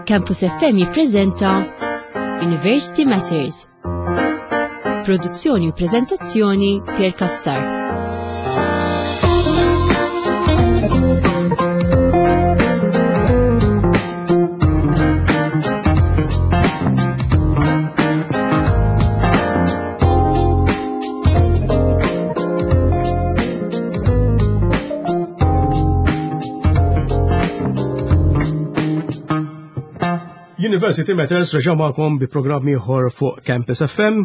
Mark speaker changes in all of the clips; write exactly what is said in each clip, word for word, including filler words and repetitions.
Speaker 1: Campus F M jippreżenta University Matters. Produzzjoni u preżentazzjoni Pier Kassar.
Speaker 2: University Matters reġa' magħkom bi programmi ieħor fuq Campus F M.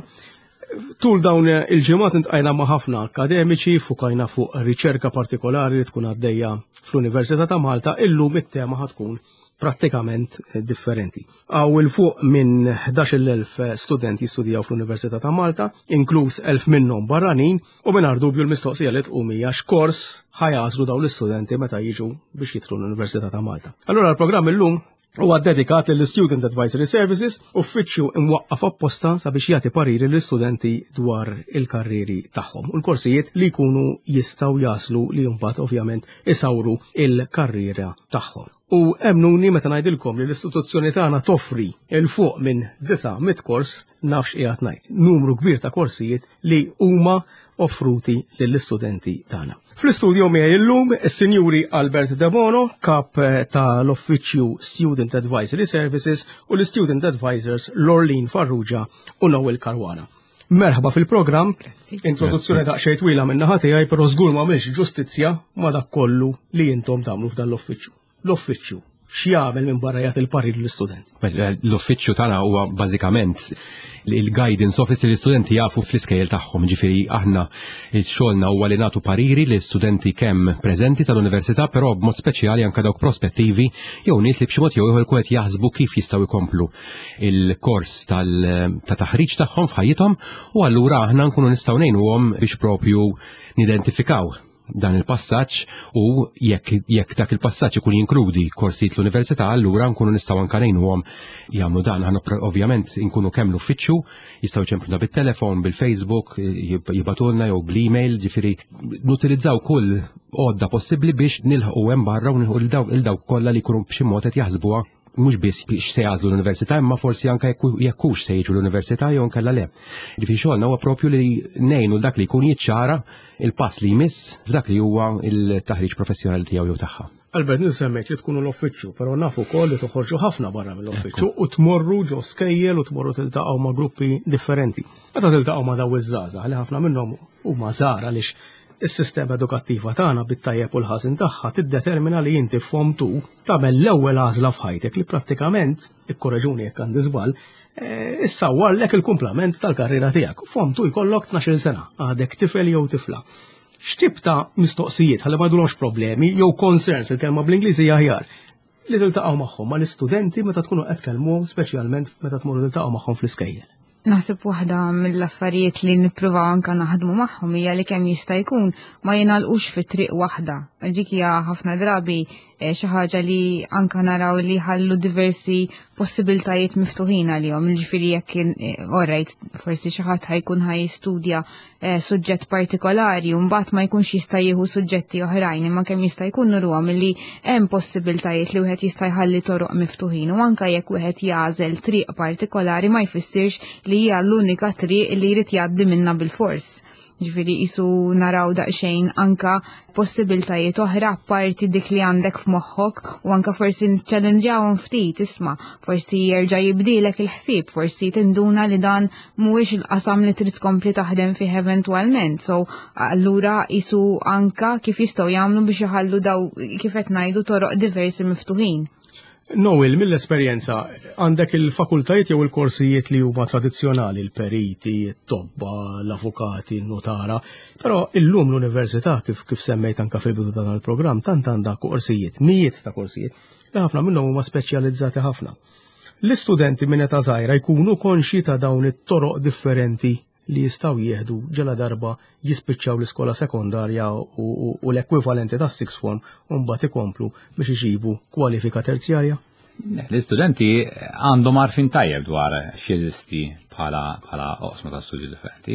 Speaker 2: Tul dawn il-ġimgħat intqajna ma' ħafna akademiċi fukajna fuq riċerka partikolari li tkun għaddejja fl-Università ta' Malta. Illum it-tema ħatkun prattikament differenti. Għaw il-fuq minn ħdax-il elf studenti studjaw fl-Università ta' Malta, inkluż elf minnhom barranin, u mingħajr dubju l-mistoqsija li tqum hija x'kors ħajażlu dawn l-istudenti meta jiġu biex jidħlu l-Università ta' Malta. Allura l-programm illum huwa dedikat lill-Student Advisory Services, uffiċċju imwaqqaf apposta sabiex jagħti pariri lill-istudenti dwar il-karriri tagħhom u l-korsijiet li jkunu jistgħu jaslu li mbagħad ovvjament isawru il-karriera tagħhom. U emnuni meta ngħidilkom li l-istituzzjoni tagħna toffri il fuq minn disa' mit kors nafx qiegħed ngħid. Numru kbir ta' korsijiet li huma offruti lill-istudenti tagħna. Fl-istudju miegħi llum is-Sinjuri Albert De Bono, kap tal-Uffiċċju Student Advisory Services, u l-Student Advisors Lorleen Farrugia u Noel Karwana. Merħba fil-programm, introduzzjoni daqsxejn twila minn naħa tiegħi, però żgur ma m'hemmx ġustizzja ma dak kollu li intom tagħmlu f'dan l-uffiċċju. L-uffiċċju x'jagħmel minn barra jagħti l-parir lill-istudenti?
Speaker 3: L-uffiċċju tagħna huwa bażikament il-guidance office li l-istudenti jafu fl-iskejjel tagħhom. Ġifieri aħna xogħolna huwa li nagħtu pariri li l-istudenti kemm preżenti tal-università, però b'mod speċjali anke dawk prospettivi jew nies li b'xi mod jew ieħor qed jaħsbu kif jistgħu jkomplu il-kors ta' taħriġ tagħhom f'ħajjithom, u allura aħna nkunu nistgħu ngħinuhom biex propju nidentifikaw dan il-passaġġ, u jekk jekk dak il-passaġġ ikun jinkludi korsijiet l-università, allura nkunu nistgħu anke ngħinuhom jagħmlu dan. Aħna ovvjament inkunu kemm l-uffiċċju, jistgħu jċempluna bit-telefon, bil-Facebook, jibatulna jew bl-email, ġifieri nutilizzaw kull għodda possibbli biex nilħqu hemm barra u nilħqu il dawk kollha li jkunu b'xi mod qed jaħsbuha mhux biss biex se jażlu l-università, imma forsi anke jekk hux se jiġu l-università jew nkella le. Ġifieri xogħolna huwa proprju li ngħinu dak li jkun jiċċara il-pass li jmiss f'dak li huwa il-taħriġ professjonali tiegħu jew tagħha.
Speaker 2: Albert, nisemmejt li tkunu l-uffiċċju, però nafu wkoll li toħorġu ħafna barra mill-uffiċċju u tmorru ġo skejjel u tmorru tiltaqgħu ma' gruppi differenti. Meta tiltaqgħu ma' daw iż-żgħażagħ li ħafna minnhom huma żgħar għaliex is-sistema edukattiva tagħna bit-tajjeb u l-ħażin tagħha tiddetermina li inti f'homtu tagħmel l-ewwel għażla f'ħajtek li prattikament, ikkoreġuni jekk għandi żball, issawwarlek il-kumplament tal-karriera tiegħek. F'homtu jkollok tnax-il sena, għadek tifel jew tifla. X'tib ta' mistoqsijiet ħalli ma jdulhomx problemi jew concerns il-kelma bl-Ingliżi aħjar li tiltaqgħu magħhom mal-istudenti meta tkunu qed tkellmuhom, speċjalment meta tmorru tiltaqgħu magħhom fl-iskejjel?
Speaker 4: Naħseb waħda mill-affarijiet li nippruvaw anke naħdmu magħhom hija li kemm jista' jkun ma jingħalqux fi triq waħda. Dik hija ħafna drabi xi ħaġa li anke naraw li ħallu diversi possibiltajiet miftuħin għalihom. Jiġifieri jekk orajt forsi xi ħadd ħajkun ħajstudja suġġett partikolari u mbagħad ma jkunx jista' jieħu suġġetti oħrajn, imma kemm jista' jkun nurhom li hemm possibiltajiet li wieħed jista' jħalli toroq miftuħin, u anke jekk wieħed jażel triq partikolari ma jfissirx li hija l-unika triq li jrid jgħaddi minnha bil-fors. Ġifieri qisu naraw daqsxejn anke possibiltajiet oħra apparti dik li għandek f'moħħok, u anke forsi nċċellenġawhom ftit, isma' forsi jerġa' jibdilek il-ħsieb, forsi tinduna li dan mhuwiex il-qasam li trid tkompli taħdem fih eventwalment. So allura qisu anke kif jistgħu jagħmlu biex iħallu daw kif qed ngħidu toroq diversi miftuħin.
Speaker 2: Noel, mill-esperjenza, għandek il-fakultajiet jew il-korsijiet li huma tradizzjonali, il-periti, it-tobba, l-avukati, n-notara, però illum l-università kif kif semmejt anke fil-bidu dan il-programm tant għandha korsijiet, mijiet ta' korsijiet, li ħafna minnhom huma speċjalizzati ħafna. L-istudenti minn età żgħira jkunu konxi ta' dawn it-toroq differenti li jistgħu jieħdu ġela darba jispiċċaw l-iskola sekondarja u l-ekwivalenti tas sixth form u mbagħad ikomplu biex iġibu kwalifika terzjarja?
Speaker 5: L-istudenti għandhom għarfien tajjeb dwar x'jeżisti bħala bħala oqsma ta' studju differenti.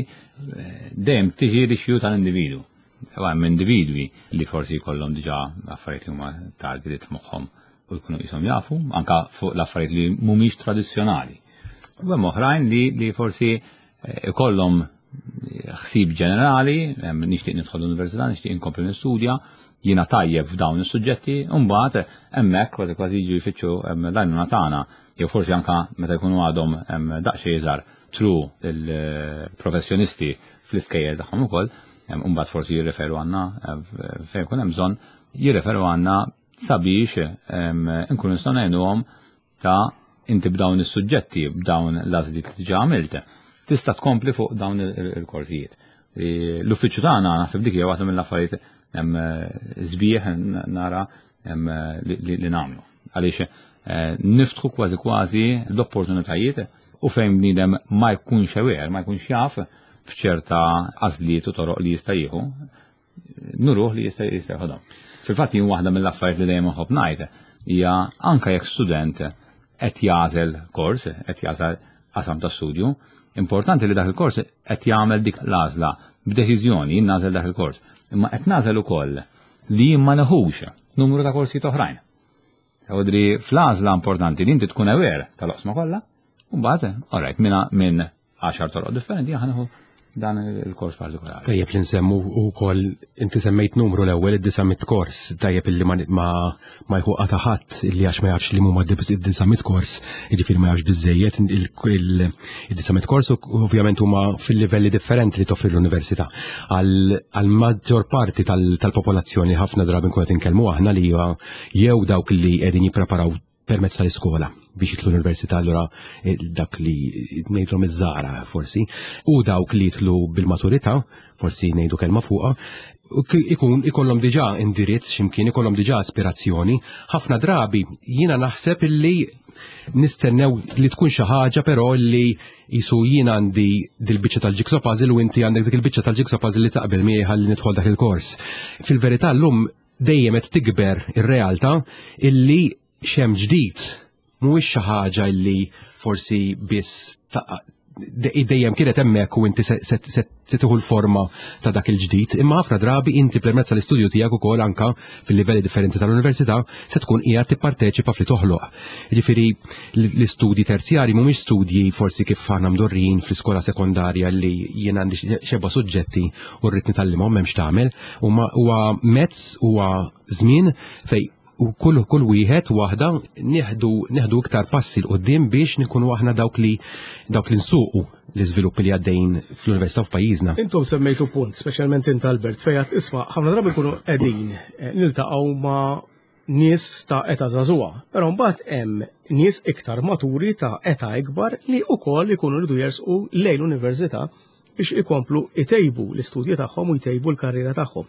Speaker 5: Dejjem tiġi rixju tal-individwu. Hemm individwi li forsi jkollhom diġà affarijiet huma targeted moħħhom u jkunu qishom jafu anka fuq l-affarijiet li mhumiex tradizzjonali. U hemm oħrajn li li forsi ikollhom ħsieb ġenerali, nixtieq nidħol l-università, nixtieq inkompli nistudja, jiena tajjeb f'dawn is-suġġetti, u mbagħad hemmhekk kważi kważi jiġu jfittxu l-għajnuna tagħna, jew forsi anke meta jkunu għadhom daqsxejn iżgħar tru il-professjonisti fl-iskejjel tagħhom ukoll, mbagħad forsi jirreferu għandna fejn ikun hemm bżonn jirreferu għandna sabiex nkunu nistgħu ngħinuhom ta' inti b'dawn is-suġġetti b'dawn l-għażliet li diġà għamilt tista' tkompli fuq dawn il-korsijiet. L-uffiċċju tagħna naħseb dik hija waħda mill-affarijiet żbieħ nara li nagħmlu. Għaliex niftħu kważi kważi l-opportunitajiet u fejn bniedem ma jkunx aware, ma jkunx jaf f'ċerta għażliet u toroq li jista' jieħu, nuruh li jista' jieħodhom. Fil-fatt jien waħda mill-affarijiet li dejjem nħobb ngħid hija anke jekk student qed jagħżel kors, qed jagħżel qasam ta' studju, importanti li dak il-kors qed jagħmel dik l-għażla b'deċiżjoni jien nagħżel dak il-kors. Imma qed nagħżel ukoll li ma neħux numru ta' korsijiet oħrajn. Għodri fl-għażla importanti li inti tkun aware tal-oqsma kollha, u mbagħad alright minn għaxar toroq differenti ħaneħu dan il-kors partikolari.
Speaker 3: Tajjeb li nsemmu wkoll inti semmejt numru l-ewwel id-disa' mit kors, tajjeb illi ma ma jħuqa ta' ħadd illi għax ma jafx li huma id-disa' mit kors, jiġifieri ma jafx biżejjed id-disa' mit kors ovvjament huma fil-livelli differenti li toffri l-università. Għal maġġor parti tal-popolazzjoni ħafna drabi nkunu qed inkellmu aħna li jew dawk li qegħdin jippreparaw permezz tal-iskola biex jitlu l-università allura dak li ngħidlhom iż-żara forsi, u dawk li jitlu bil-maturità, forsi ngħidu kelma fuqha, ikun ikollhom diġà indirizz x'imkien, ikollhom diġà aspirazzjoni, ħafna drabi jiena naħseb illi nistennew li tkun xi ħaġa però li jisu jien għandi dil-biċċa tal-jigsaw puzzle u inti għandek dik il-biċċa tal-jigsaw puzzle li taqbel miegħi ħalli nidħol dak il-kors. Fil-verità llum dejjem qed tikber ir-realtà illi xem ġdid mhuwiex xi ħaġa li forsi biss dejjem kienet hemmhekk u inti se tieħu l-forma ta' dak il-ġdid, imma ħafna drabi inti permezz tal-istudju tiegħek ukoll anke fil-livelli differenti tal-università se tkun qiegħed tipparteċipa fli toħloq. Jiġifieri l-istudji terzjarji mhumiex studji forsi kif aħna mdorrin fl-iskola sekondarja li jien għandi xebba suġġetti u rrid nitgħallimhom m'hemmx tagħmel, huwa mezz huwa żmien fejn u kull kull wieħed waħda nieħdu nieħdu iktar passi l qudiem biex nikunu aħna dawk li dawk li nsuqu l-iżviluppi li għaddejn fl-Università f'pajjiżna.
Speaker 2: Intom semmejtu punt, speċjalment int Albert, fejn isma' ħafna drabi jkunu qegħdin niltaqgħu ma' nies ta' età żagħżugħa, però mbagħad hemm nies iktar maturi ta' età ikbar li wkoll ikunu rridu jersqu lejn l-università biex ikomplu itejbu l-istudji tagħhom u jtejbu l-karriera tagħhom.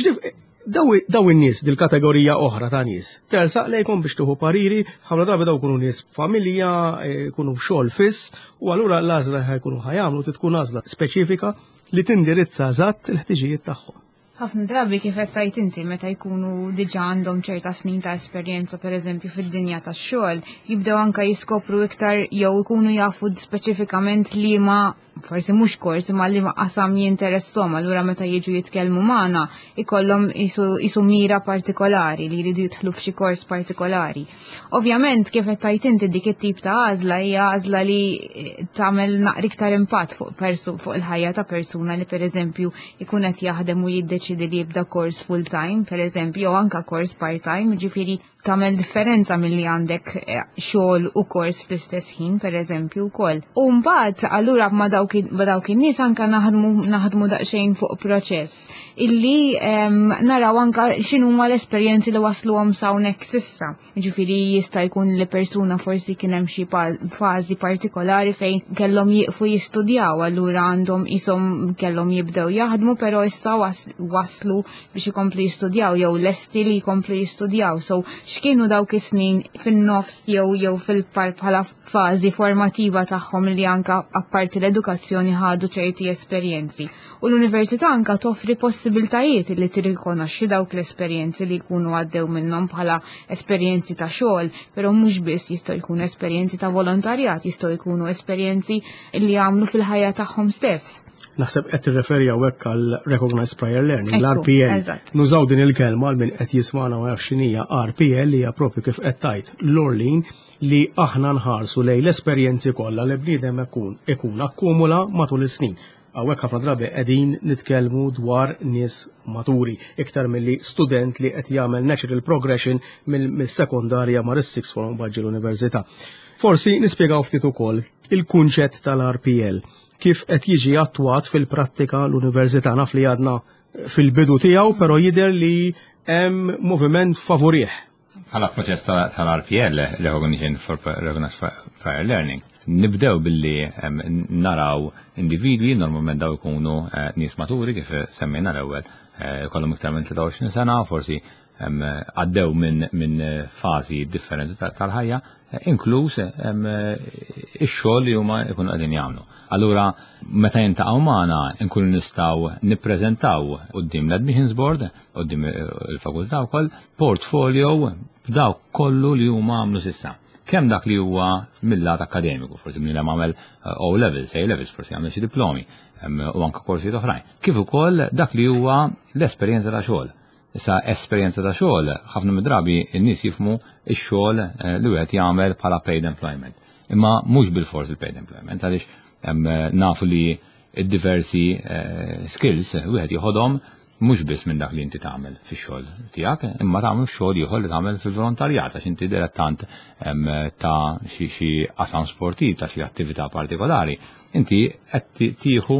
Speaker 2: Daw in-nies dil-kategorija oħra ta' nies tersaq lejkom biex tuħu pariri, ħafna drabi daw kunu nies familja, kunu xogħol fiss, u allura l-għażla ħajkunu ħajamlu tkun għażla speċifika li tindirizza eżatt il-ħtiġijiet tagħhom.
Speaker 4: Ħafna drabi kif qed tajt inti meta jkunu diġà għandhom ċerta snin ta' esperjenza pereżempju fid-dinja tax-xogħol, jibdew anke jiskopru iktar jew ikunu jafu speċifikament liema forsi mhux kors imma liema qasam jinteressom, allura meta jiġu jitkellmu magħna ikollhom isu mira partikolari li jridu jidħlu f'xi kors partikolari. Ovvjament kif qed tajt inti dik it-tip ta' għażla hija għażla li tagħmel naqri iktar impatt fuq persu fuq il-ħajja ta' persuna li pereżempju jkun qed jaħdem u jiddeċidi li jibda kors full time, pereżempju, jew anke kors part time, ġifieri tagħmel differenza milli għandek xogħol u kors fl-istess ħin pereżempju wkoll. U mbagħad allura ma dawk in-nies anke naħdmu naħdmu daqsxejn fuq proċess illi naraw anke x'inhuma l-esperjenzi li wasluhom sawnek sissa. Ġifieri jista' jkun li persuna forsi kien hemm xi fażi partikolari fejn kellhom jieqfu jistudjaw, allura għandhom ishom kellhom jibdew jaħdmu però issa waslu biex ikomplu jistudjaw jew lesti li jkomplu jistudjaw. So x'kienu dawk is-snin fin-nofs jew jew fil-par bħala fażi formattiva tagħhom li anke apparti l-edukazzjoni ħadu ċerti esperjenzi. U l-università anke toffri possibiltajiet li tirrikonoxxi dawk l-esperjenzi li jkunu għaddew minnhom bħala esperjenzi ta' xogħol, però mhux biss jistgħu jkunu esperjenzi ta' volontarjat, jistgħu jkunu esperjenzi li għamlu fil-ħajja tagħhom stess.
Speaker 2: Naħseb qed tirreferi hawnhekk għal Recognized Prior Learning,
Speaker 4: Ekku,
Speaker 2: l-R P L.
Speaker 4: eżatt.
Speaker 2: Nużaw din il-kelma għal min qed jismana ma jafx x'inhija R P L li hija proprju kif qed tajt l-Orlin li aħna nħarsu lejn l-esperjenzi kollha li bniedem ikun ikun akkumula matul is-snin. Hawnhekk ħafna drabi qegħdin nitkellmu dwar nies maturi iktar milli student li qed jagħmel natural progression mill-sekondarja mar is-sixth form baġġi l-università. Forsi nispjegaw ftit ukoll il-kunċett tal-R P L kif qed jiġi attwat fil-prattika l-università naf li għadna fil-bidu tiegħu, però jidher li hemm moviment favorih.
Speaker 5: Bħala proċess tal-R P L, Recognition for Recognized Prior Learning, nibdew billi naraw individwi, normalment daw ikunu nies maturi kif semmejna l-ewwel, kollhom iktar minn tlieta u għoxrin sena, forsi għaddew minn fażi differenti tal-ħajja, inkluż ix-xogħol li huma jkunu qegħdin jagħmlu. Allura, meta jintaqgħu magħna nkunu nistgħu nippreżentaw quddiem l-Admissions Board, quddiem il-fakultà wkoll, portfolio b'dawk kollu li huma għamlu s'issa. Kemm dak li huwa mill-lat akademiku, forsi min hemm għamel O levels, A levels, forsi għamel xi diplomi u anke korsi oħrajn. Kif ukoll dak li huwa l-esperjenza ta' xogħol. Issa esperjenza ta' xogħol, ħafna mid-drabi n-nies jifhmu x-xogħol li wieħed jagħmel bħala paid employment. Imma mhux bil-fors il-paid employment, għaliex nafu li id-diversi skills wieħed jieħodhom mhux biss minn dak li inti tagħmel fix-xogħol tiegħek, imma tagħmel xogħol ieħor li tagħmel fil-volontarjat għax inti dilettant ta' xi qasam sportiv ta' xi attività partikolari. Inti qed tieħu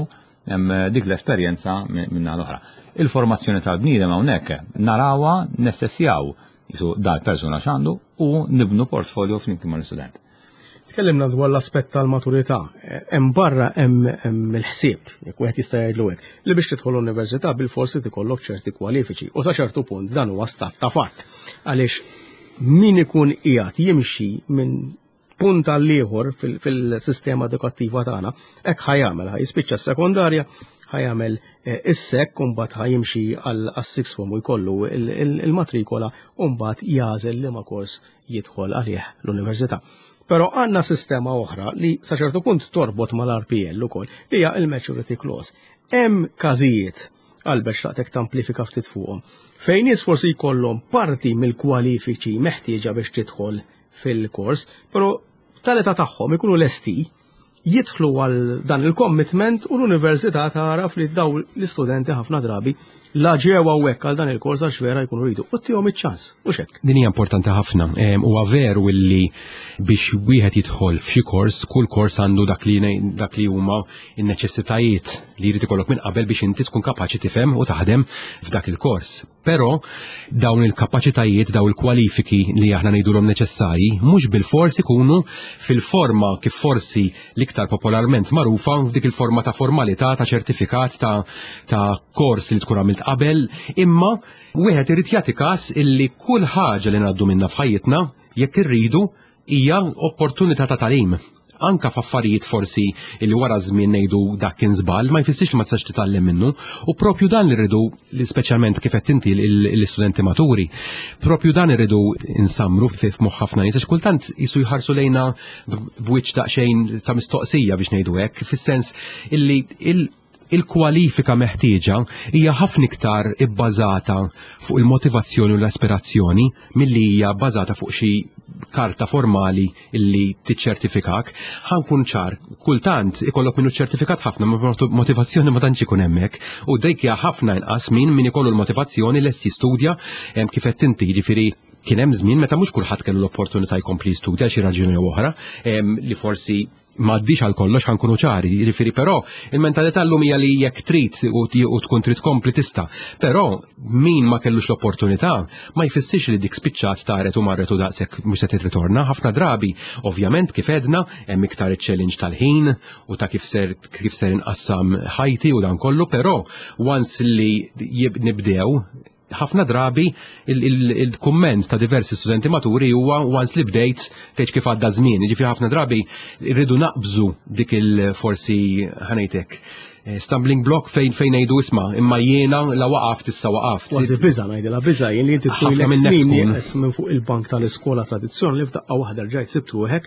Speaker 5: dik l-esperjenza minna l-oħra. Il-formazzjoni tal-bniedem hawnhekk narawha nessessjaw jisu dal-persuna x'għandu u nibnu portfolio flimkien mal-istudent.
Speaker 2: Tkellimna dwar l-aspett tal-maturità. Hemm barra hemm il-ħsieb, jekk wieħed jista' jgħidlu hekk, li biex tidħol l-università bil-forsi tikollok ċerti kwalifiċi. U sa ċertu punt dan huwa stat ta' fatt. Għaliex min ikun qiegħed jimxi minn punt għal ieħor fil-sistema edukattiva tagħna, hekk ħajjagħmel ħajspiċċa s-sekondarja, ħajjagħmel is-sekk u mbagħad ħajimxi għal-sixth form u jkollu il-matrikola u mbagħad jażel liema kors jidħol għalih l-università. Però għandna sistema oħra li sa ċertu punt torbot mal-R P L ukoll li hija il-maturity clause. Hemm każijiet għal biex taqtek tamplifika ftit fuqhom fejn nies forsi jkollhom parti mill-kwalifiċi meħtieġa biex tidħol fil-kors, però tal-età tagħhom ikunu lesti jidħlu għal dan il-commitment u l-università taraf li daw l-istudenti ħafna drabi la ġew hawnhekk għal dan il-kors għax vera jkunu rridu. U tihom iċ-ċans, u x'hekk.
Speaker 3: Din hija importanti ħafna. Huwa veru illi biex wieħed jidħol f'xi kors, kull kors għandu dak li dak li huma n-neċessitajiet li jrid ikollok minn qabel biex inti tkun kapaċi tifhem u taħdem f'dak il-kors. Però dawn il-kapaċitajiet, dawn il-kwalifiki li aħna ngħidulhom neċessarji mhux bil-fors ikunu fil-forma kif forsi l-iktar popolarment magħrufa f'dik il-forma ta' formalità ta' ċertifikat ta' ta' kors li tkun għamilt qabel, imma wieħed irid jagħti każ illi kull ħaġa li ngħaddu minnha f'ħajjitna jekk irridu hija opportunità ta' tagħlim. Anka f'affarijiet forsi li wara żmien ngħidu dak kien żball ma jfissirx ma tistax titgħallem minnu u propju dan li rridu speċjalment kif qed inti l-istudenti maturi. Propju dan irridu insamru f'moħħ ħafna nies għax kultant jisu jħarsu lejna b'wiċċ daqsxejn ta' mistoqsija biex ngħidu hekk, fis-sens illi il-kwalifika meħtieġa hija ħafna iktar ibbażata fuq il-motivazzjoni u l-aspirazzjoni milli hija bbażata fuq xi karta formali illi tiċċertifikak. Ħankun ċar, kultant ikollok minnu ċertifikat ħafna motivazzjoni ma tantx ikun hemmhekk u dik hija ħafna inqas min min ikollu l-motivazzjoni lest jistudja kif qed inti jiġifieri kien hemm żmien meta mhux kulħadd kellu l-opportunità jkompli jistudja xi raġuni oħra li forsi m'għaddix għal kollox ħankunu ċari, jiġifieri però il-mentalità llum hija li jekk trid u tkun trid tkompli tista'. Però min ma kellux l-opportunità ma jfissirx li dik spiċċat taret u marret u daqshekk mhux se tirritorna. Ħafna drabi, ovvjament kif edna hemm iktar iċ-challenge tal-ħin u ta' kif ser kif ser inqassam ħajti u dan kollu, però once li nibdew ħafna drabi il-kumment ta' diversi studenti maturi huwa once li bdejt tgħid kif għadda żmien. Jiġifieri ħafna drabi rridu naqbżu dik il-forsi ħanejtek stumbling block fejn fejn ngħidu isma' imma jiena la waqaft issa waqaft.
Speaker 2: Kważi biża' ngħidilha biża' jien li inti tkun minn fuq il-bank tal-iskola tradizzjonali f'daqqa waħda rġajt sibtu hekk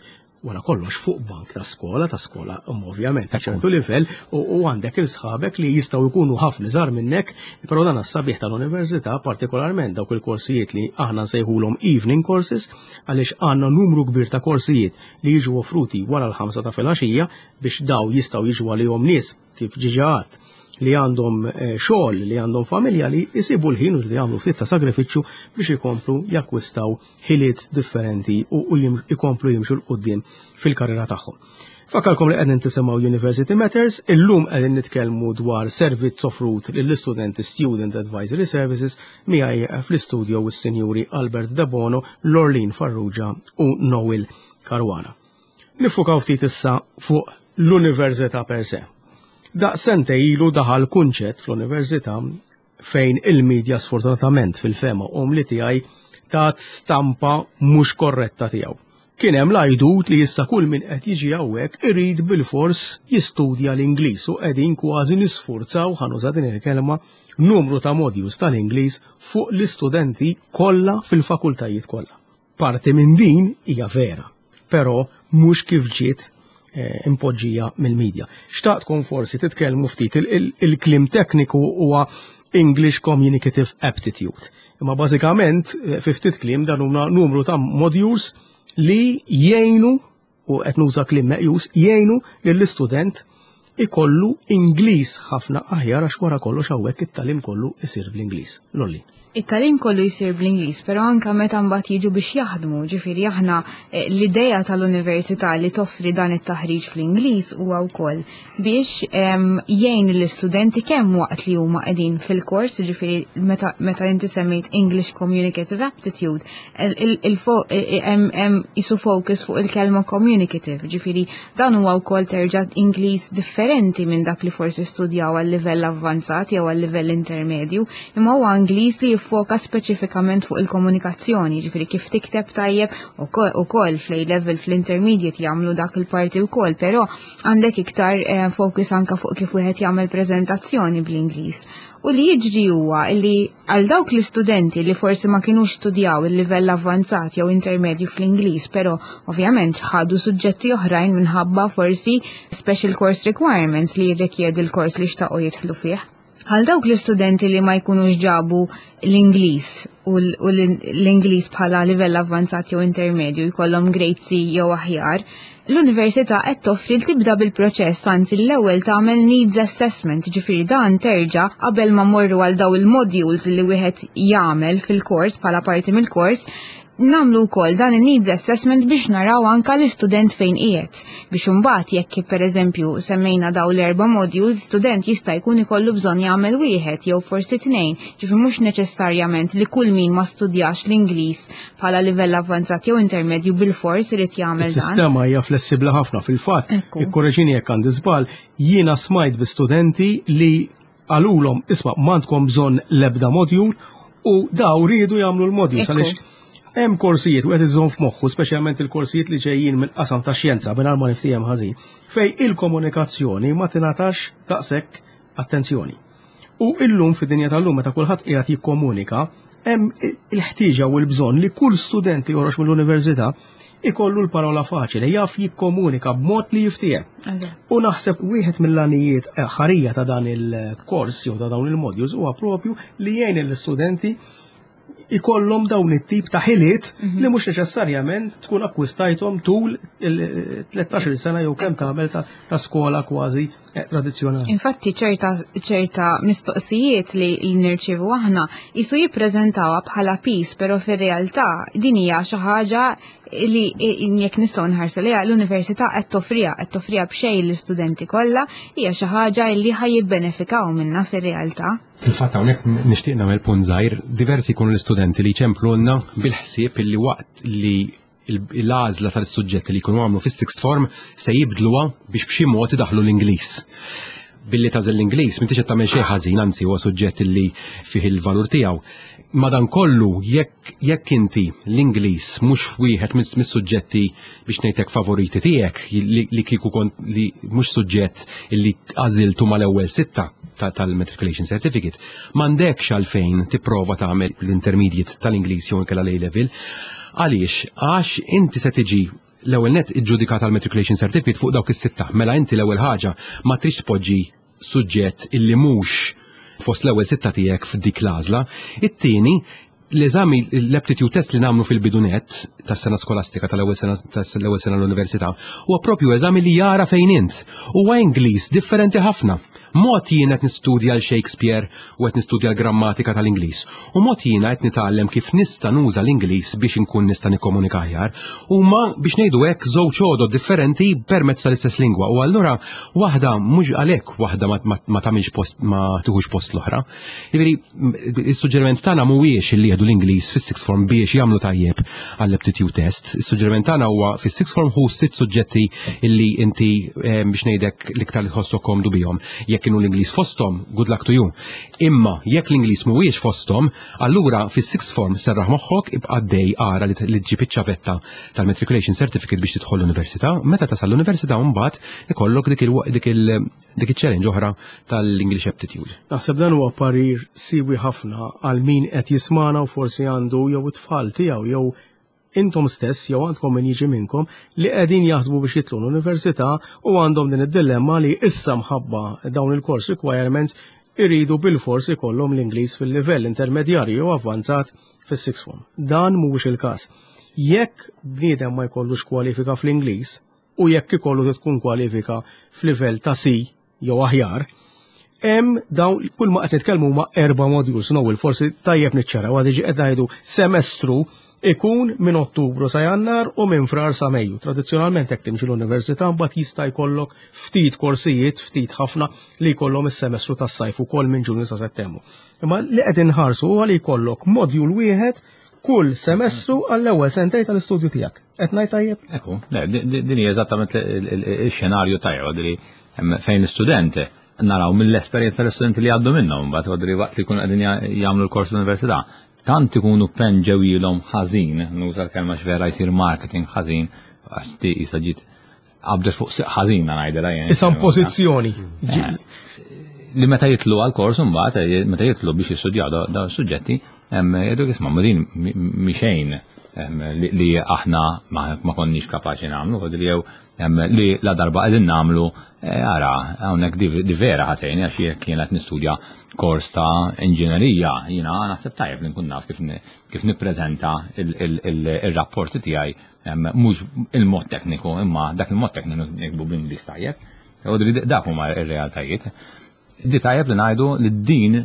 Speaker 2: wara kollox fuq bank ta' skola, ta' skola ovvjament ta' ċertu livell u għandek il-sħabek li jistgħu jkunu ħafna iżgħar minnek, però dan as-sabiħ tal-università partikolarment dawk il-korsijiet li aħna nsejħulhom evening courses għaliex għandna numru kbir ta' korsijiet li jiġu offruti wara l-ħamsa ta' filgħaxija biex daw jistgħu jiġu għalihom nies kif ġiġaħat li għandhom xogħol, li għandhom familja li jisibu l-ħin u li għamlu ftit ta' sagrifiċċju biex ikomplu jakkwistaw ħiliet differenti u ikomplu jimxu l-qudiem fil-karriera tagħhom. Fakalkom li qegħdin tisimgħu University Matters, illum qegħdin nitkellmu dwar servizz offrut lill-istudenti Student Advisory Services miegħi fl-istudju is-Sinjuri Albert Debono, Lorlin Farrugia u Noel Caruana. Nifukaw ftit issa fuq l-Università per se. Da' sente ilu daħal kunċett fl-Università fejn il-medja sfortunatament fil-fema om li tiegħi tat stampa mhux korretta tiegħu. Kien hemm l-għajdut li issa kull min qed jiġi hawnhekk irid bil-fors jistudja l-Ingliż u qegħdin kważi nisfurzaw ħanuża din il-kelma numru ta' modules tal-Ingliż fuq l-istudenti kollha fil-fakultajiet kollha. Parti minn din hija vera, però mhux kif ġiet impoġġija mill-medja. Xtaqtkom forsi titkellmu ftit il-klim tekniku huwa English Communicative Aptitude. Imma bażikament fi ftit klim dan huma numru ta' modules li jgħinu u qed nuża klim meqjus jgħinu lill-istudent ikollu Ingliż ħafna aħjar għax wara kollox hawnhekk it-tagħlim kollu jsir bl-Ingliż. Lolli.
Speaker 4: It-tagħlim kollu jsir bl-Ingliż, però anke meta mbagħad jiġu biex jaħdmu, ġifieri aħna l-idea tal-università li toffri dan it-taħriġ fl-Ingliż huwa wkoll biex jgħin l-istudenti kemm waqt li huma qegħdin fil-kors, ġifieri meta inti semmejt English Communicative Aptitude, hemm isu focus fuq il-kelma communicative, ġifieri dan huwa wkoll terġa' Ingliż differenti minn dak li forsi studjaw għal livell avvanzat jew għal livell intermedju, imma huwa Ingliż li jiffoka speċifikament fuq il-komunikazzjoni, ġifieri kif tikteb tajjeb ukoll fl-A-level fl-intermediate jagħmlu dak il-parti wkoll, però għandek iktar fokus anke fuq kif wieħed jagħmel preżentazzjoni bl-Ingliż. U li jiġri huwa li għal dawk l-istudenti li forsi ma kinux studjaw il-livell avvanzat jew intermedju fl-Ingliż, però ovvjament ħadu suġġetti oħrajn minħabba forsi special course requirements li jirrikjedi l-kors li xtaqgħu jidħlu fih. Għal dawk l-istudenti li ma jkunux ġabu l-Ingliż u l-Ingliż bħala livell avvanzat jew intermedju jkollhom grade C jew aħjar, l-Università qed toffri li tibda bil-proċess anzi l-ewwel tagħmel needs assessment, ġifieri dan terġa' qabel ma mmorru għal daw il-modules li wieħed jagħmel fil-kors bħala parti mill-kors, namlu wkoll dan il-needs assessment biex naraw anke l-istudent fejn qiegħed biex imbagħad jekk pereżempju semmejna daw l-erba' modules, student jista' jkun ikollu bżonn jagħmel wieħed jew forsi tnejn, ġifieri mhux neċessarjament li kull min ma studjax l-Ingliż bħala livell avvanzat jew intermedju bil-fors irid jagħmel dan.
Speaker 2: Is-sistema hija flessibbli ħafna fil-fatt. Ikkorreġini jekk għandi żball, jiena smajt bi studenti li għalulhom isma' m'għandkom bżonn l-ebda module u daw riedu jagħmlu l-modules għaliex hemm korsijiet wieħed iżżomm f'moħħu, speċjalment il-korsijiet li ġejjin mill-qasam tax-xjenza mingħajr ma niftihem ħażin, fejn il-komunikazzjoni ma tingħatax daqshekk attenzjoni. U illum fid-dinja tal-lum meta kulħadd qiegħed jikkomunika, hemm il-ħtieġa u l-bżonn li kull student li joħroġ mill-università ikollu l-parola faċili, jaf jikkomunika b'mod li jiftiehem. U naħseb wieħed mill-għanijiet ħarija ta' dan il-kors jew ta' dawn il-modules huwa propju li jgħin l-istudenti ikollhom dawn it-tip ta' ħiliet li mhux neċessarjament tkun akkwistajthom tul il-tlettax-il sena jew kemm tagħmel ta' skola kważi tradizzjonali.
Speaker 4: Infatti ċerta ċerta mistoqsijiet li nirċievu aħna jisu jippreżentawha bħala pis, però fir-realtà din hija xi ħaġa li jekk nistgħu nħarsu liha l-Università qed toffriha qed toffriha b'xejn l-istudenti kollha hija xi ħaġa li ħajjibbenefikaw minnha fir-realtà.
Speaker 3: Il-fatt hawnhekk nixtieq nagħmel punt żgħir, diversi jkunu l-istudenti li jċemplulna bil-ħsieb illi waqt li l-għażla tal-suġġetti li jkunu għamlu fis-sixth form se jibdluha biex b'xi mod idaħħlu l-Ingliż. Billi tażel l-Ingliż m'intix qed tagħmel xejn ħażin, anzi huwa suġġett li fih il-valur tiegħu. Madankollu jekk jekk inti l-Ingliż mhux wieħed mis-suġġetti biex ngħidlek favoriti tiegħek li kieku kont li mhux suġġett illi għażiltu mal-ewwel sitta tal-Matriculation Certificate, m'għandekx għalfejn tipprova tagħmel l-intermediate tal-Ingliż jew inkella l A-level. Għaliex, għax inti se tiġi l-ewwel net iġġudikat għal matriculation certificate fuq dawk is-sitta. Mela inti l-ewwel ħaġa ma trix tpoġġi suġġett illi mhux fost l-ewwel sitta tiegħek f'dik l-għażla. It-tieni l-eżami l-aptitude test li nagħmlu fil-bidunet tas-sena skolastika tal-ewwel sena tal-ewwel sena l-università huwa proprju eżami li jara fejn int. Huwa Ingliż differenti ħafna. Mod jien qed nistudja l-Shakespeare u qed nistudja l-grammatika tal-Ingliż. U mod jiena qed nitgħallem kif nista' nuża l-Ingliż biex inkun nista' nikkomunika aħjar. Huma biex ngħidu hekk żewġ għodod differenti permezz tal-istess lingwa. U allura waħda mhux għalhekk waħda ma tagħmilx post ma tieħux post l-oħra. Jiġifieri is-suġġeriment tagħna mhuwiex li jieħdu l-Ingliż fis-sixth form biex jagħmlu tajjeb għall-aptitude test. Is-suġġeriment tagħna huwa fis-sixth form hu sitt suġġetti illi inti biex ngħidek l-iktar li tħossok komdu bihom. Kienu l-Ingliż fosthom, good luck to you. Imma jekk l-Ingliż mhuwiex fosthom, allura fis-sixth form serraħ moħħok ibqa' dej ara li tġib iċ-ċavetta tal-matriculation certificate biex tidħol l-università. Meta tasal l-università mbagħad ikollok dik dik iċ-challenge oħra tal-English aptitude.
Speaker 2: Naħseb dan huwa parir siwi ħafna għal min qed jismana u forsi għandu jew it-tfal tiegħu jew intom stess jew għandkom min jiġi minnkom li qegħdin jaħsbu biex jitlu l-università u għandhom din id-dilemma li issa mħabba dawn il-course requirements iridu bil-fors ikollhom l-Ingliż fil-livell intermedjarju u avvanzat fis-sixth form. Dan mhuwiex il-każ. Jekk bniedem ma jkollux kwalifika fl-Ingliż u jekk ikollu tkun kwalifika f'livell ta' C jew aħjar, hemm dawn kull ma qed nitkellmu ma' erba' modules nowil forsi tajjeb niċċaraw għad iġi qed ngħidu semestru ikun minn Ottubru sa Jannar u minn Frar sa Mejju. Tradizzjonalment hekk timxi l-università mbagħad jista' jkollok ftit korsijiet, ftit ħafna li jkollhom is-semestru tas-sajf ukoll minn Ġunju sa Settembru. Imma li qed inħarsu huwa li jkollok modjul wieħed kull semestru għall-ewwel sentejn tal-istudju tiegħek. Qed ngħid tajjeb?
Speaker 5: Ekku, din hija eżattament ix-xenarju tajjeb li fejn l-istudent naraw mill-esperjenza tal-istudenti li għaddu minnhom mbagħad waqt li jkunu qegħdin jagħmlu l-kors l-università. Tant ikunu pen ġewilhom ħażin, nuża l-kelma x'vera jsir marketing ħażin, għax ti issa ġiet qabdet fuq ħażin ngħidilha jien.
Speaker 2: Issa pożizzjoni.
Speaker 5: Li meta jitlu għall-kors imbagħad meta jitlu biex jistudjaw da suġġetti, jgħidu isma' ma din mixejn li aħna ma konniex kapaċi nagħmlu, li jew li la darba qegħdin nagħmlu ara hawnhekk di vera ħatejn għax jekk jien qed nistudja kors ta' inġinerija, jiena naħseb tajjeb li nkun naf kif nippreżenta il-rapporti tiegħi mhux il-mod tekniku imma dak il-mod tekniku nikbu bl-Ingliż tajjeb. U dak huma r-realtajiet. Di tajjeb li ngħidu li din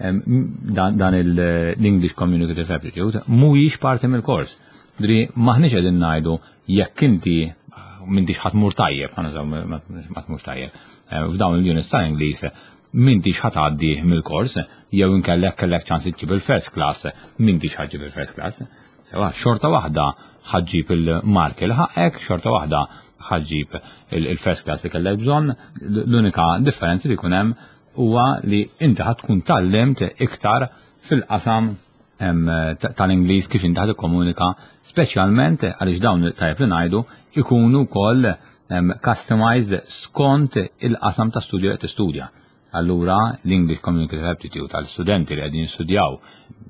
Speaker 5: dan l-English Communicative Aptitude mhuwiex parti mill-kors. Dri maħniex qegħdin ngħidu jekk inti m'intix ħatmur tajjeb, ma tmurx tajjeb. F'dawn il-units tal-Ingliż m'intix ħatgħaddi mill-kors, jew inkellek kellek ċans iġġib il-first class, m'intix ħaġġib il-first class. Sewa xorta waħda ħaġġib il-marki l ħaqek, xorta waħda ħaġġib il-first class li kellek bżonn. L-unika differenzi li jkun hemm huwa li inti ħad tkun tallimt iktar fil-qasam tal-Ingliż kif inti ħad ikkomunika, speċjalment għaliex dawn tajjeb li ngħidu ikunu wkoll customized skont il-qasam ta' studju qed tistudja. Allura l-English Communicative Aptitude tal-studenti li qegħdin jistudjaw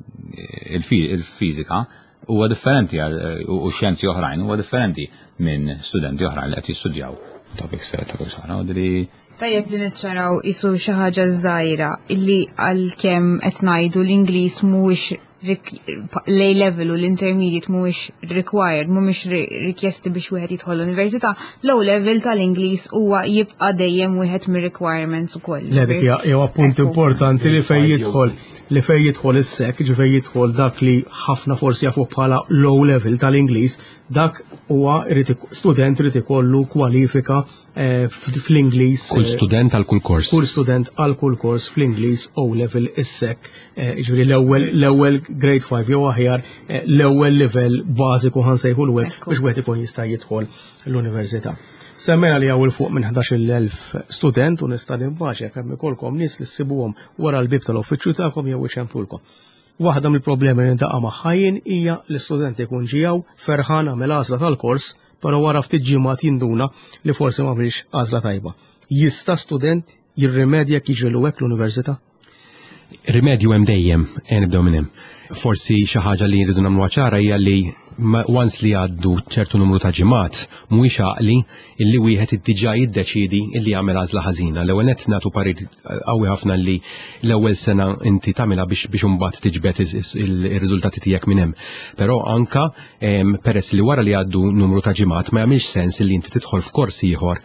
Speaker 5: il-fiżika huwa differenti u xjenzi oħrajn huwa differenti minn studenti oħrajn li qed jistudjaw topics topics oħra.
Speaker 4: Tajjeb li niċċaraw isu xi ħaġa żgħira illi għalkemm qed ngħidu l-Ingliż mhuwiex lej level u l-intermediate mhuwiex required, mhumiex rikjesti biex wieħed jidħol l-università, low level tal-Ingliż huwa jibqa' dejjem wieħed mir-requirements ukoll.
Speaker 2: Le dik hija appunt importanti li fejn jidħol li fejn jidħol is-sek, ġifier jidħol dak li ħafna forsi jafu bħala low level tal-Ingliż, dak huwa student irid ikollu kwalifika fl-Ingliż.
Speaker 3: Kull student għal kull kors.
Speaker 2: Kull student għal kull kors fl-Ingliż O level is-sek, ġifieri l-ewwel l-ewwel grade five jew aħjar l-ewwel livell bażiku ħansejħu l-web biex wieħed ikun jista' jidħol l-università. Semmejna li hawn fuq minn ħdax-il elf student u nista' nimmaġina kemm ikolkom nies li ssibuhom wara l-bib tal-uffiċċju tagħkom jew ixempulkom. Waħda mill-problemi li ntaqa' magħha hija l-istudent ikun ġiew ferħan għamel għażla tal-kors, però wara ftit ġimgħat jinduna li forsi m'għamilx għażla tajba. Jista' student jirrimedja kif jiġilu hekk l-università?
Speaker 3: Rimedju hemm dejjem, nibdew minn hemm. Forsi xi ħaġa li jridu nagħmluha ċara hija li once li għaddu ċertu numru ta' ġimgħat mhuwiex għaqli illi wieħed iddiġà jiddeċiedi illi jagħmel għażla ħażina. L-ewwel nett nagħtu parir qawwi ħafna li l-ewwel sena inti tagħmilha biex biex imbagħad tiġbed ir-riżultati tiegħek minn hemm. Però anka peress li wara li għaddu numru ta' ġimgħat ma jagħmilx sens illi inti tidħol f'kors ieħor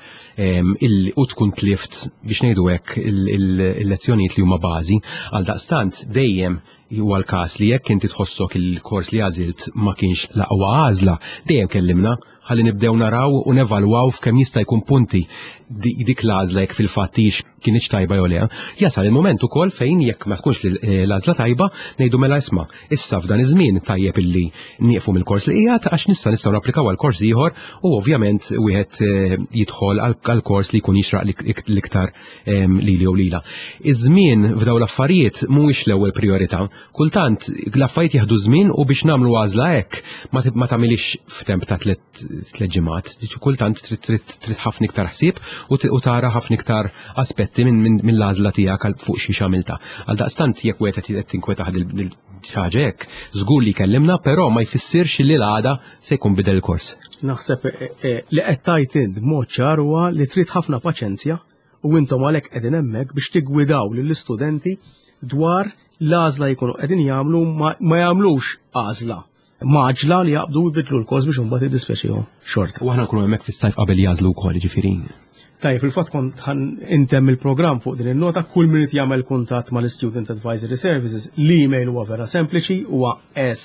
Speaker 3: u tkun tlift biex ngħidu hekk il-lezzjonijiet li huma bażi għal daqstant dejjem huwa l-każ li jekk inti tħossok il-kors li għażilt ma kienx l-aqwa għażla, dejjem kellimna ħalli nibdew naraw u nevalwaw f'kemm jista' jkun punti dik l-għażla jekk fil-fattix kienx tajba jew le. Jasal il-moment ukoll fejn jekk ma tkunx l-għażla tajba ngħidu mela isma' issa f'dan iż-żmien tajjeb illi nieqfu mill-kors li qiegħed għax nista' nistgħu napplikaw għal kors ieħor u ovvjament wieħed jidħol għal kors li jkun jixraq l-iktar lili jew lila. Iż-żmien f'daw l-affarijiet mhuwiex l-ewwel priorità. Kultant l-affarijiet jieħdu żmien u biex nagħmlu għażla hekk ma tagħmilix f'temp ta' tliet ġimgħat. Kultant trid ħafna iktar ħsieb u tara ħafna iktar aspetti minn l-għażla tiegħek fuq xi xamilta. Għal daqstant jekk wieħed qed tinkweta ħaġa hekk, żgur li kellimna, però ma jfissirx li l-għada se jkun bidel il-kors.
Speaker 2: Naħseb li qed tajt int b'mod ċar huwa li trid ħafna paċenzja u intom għalhekk qegħdin hemmhekk biex tiggwidaw lill-istudenti dwar l-għażla jkunu qegħdin jagħmlu ma jagħmlux għażla maġla li jaqbdu jbidlu l-kors biex imbagħad jiddispeċihom xorta.
Speaker 3: U aħna nkunu hemmhekk fis-sajf qabel jażlu wkoll ġifieri.
Speaker 2: Tajjeb, fil-fatt kont intemm il-programm fuq din in-nota, kull min jagħmel kuntatt mal-Student Advisory Services, l-email huwa vera sempliċi huwa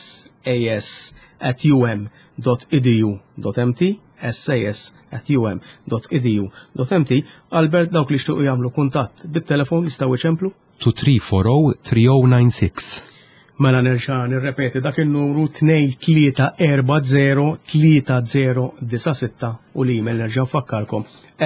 Speaker 2: sas at um dot edu dot mt, sas at um dot edu dot mt. Albert, dawk li xtuqu jagħmlu kuntatt bit-telefon jistgħu iċemplu?
Speaker 3: two three four zero three zero nine six.
Speaker 2: Mela nerġa' nirrepeti dak il-numru two three four zero three zero nine six u l-email nerġa' nfakkarkom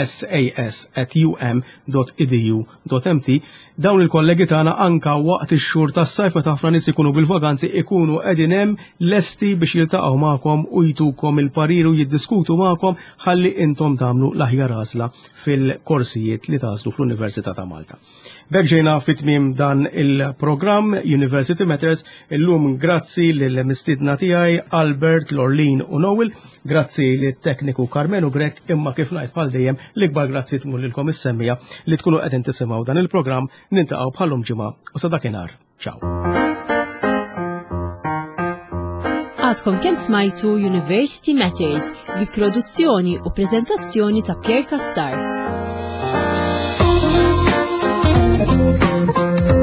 Speaker 2: sas at um dot edu dot mt. Dawn il-kollegi tagħna anka waqt ix-xhur tas-sajf meta ħafna nies ikunu bil-vaganzi ikunu qegħdin hemm lesti biex jiltaqgħu magħkom u jtukom il-parir u jiddiskutu magħkom ħalli intom tagħmlu l-aħjar għażla fil-korsijiet li tażlu fl-Università ta' Malta. B'hekk ġejna fit-tmiem dan il-programm University Matters. Illum grazzi lill-mistiedna tiegħi Albert, Lorlin u Noel, grazzi lit-tekniku Carmenu Grek, imma kif ngħid bħal dejjem l-ikbar grazzi tmur lilkom is-semmija li tkunu qegħdin tisimgħu dan il-programm. Nintaqgħu bħalhom ġimgħa u sa dakinhar. Ciao.
Speaker 1: Għadkom kemm smajtu University Matters bi produzzjoni u preżentazzjoni ta' Pierre Cassar.